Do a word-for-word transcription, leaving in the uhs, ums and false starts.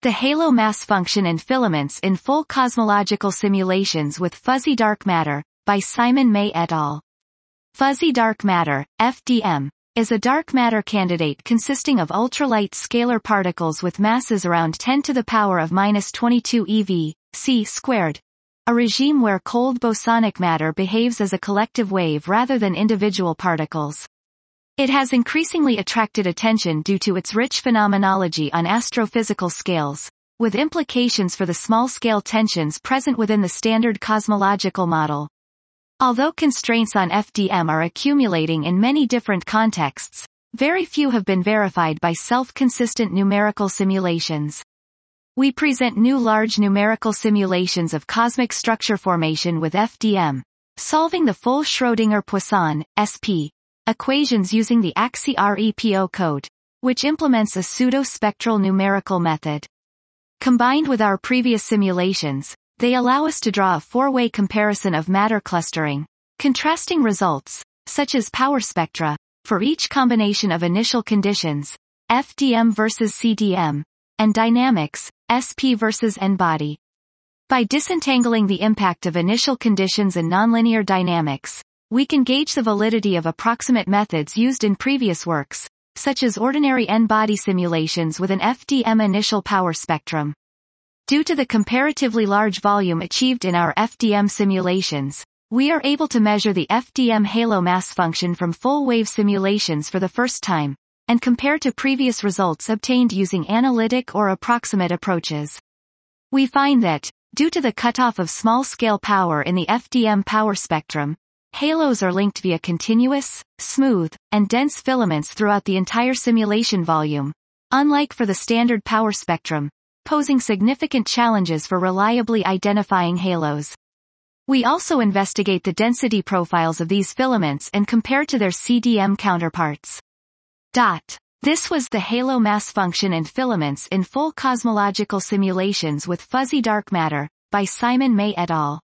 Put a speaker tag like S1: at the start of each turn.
S1: The halo mass function and filaments in full cosmological simulations with fuzzy dark matter, by Simon May et al. Fuzzy dark matter, F D M, is a dark matter candidate consisting of ultralight scalar particles with masses around ten to the power of minus twenty-two eV, c squared, a regime where cold bosonic matter behaves as a collective wave rather than individual particles. It has increasingly attracted attention due to its rich phenomenology on astrophysical scales, with implications for the small-scale tensions present within the standard cosmological model. Although constraints on F D M are accumulating in many different contexts, very few have been verified by self-consistent numerical simulations. We present new large numerical simulations of cosmic structure formation with F D M, solving the full Schrödinger-Poisson, S P, equations using the A X I REPO code, which implements a pseudo-spectral numerical method. Combined with our previous simulations, they allow us to draw a four-way comparison of matter clustering, contrasting results, such as power spectra, for each combination of initial conditions, F D M versus C D M, and dynamics, S P versus N-body. By disentangling the impact of initial conditions and nonlinear dynamics, we can gauge the validity of approximate methods used in previous works, such as ordinary N-body simulations with an F D M initial power spectrum. Due to the comparatively large volume achieved in our F D M simulations, we are able to measure the F D M halo mass function from full-wave simulations for the first time, and compare to previous results obtained using analytic or approximate approaches. We find that, due to the cutoff of small-scale power in the F D M power spectrum, halos are linked via continuous, smooth, and dense filaments throughout the entire simulation volume, unlike for the standard power spectrum, posing significant challenges for reliably identifying halos. We also investigate the density profiles of these filaments and compare to their C D M counterparts. Dot. This was the halo mass function and filaments in full cosmological simulations with fuzzy dark matter, by Simon May et al.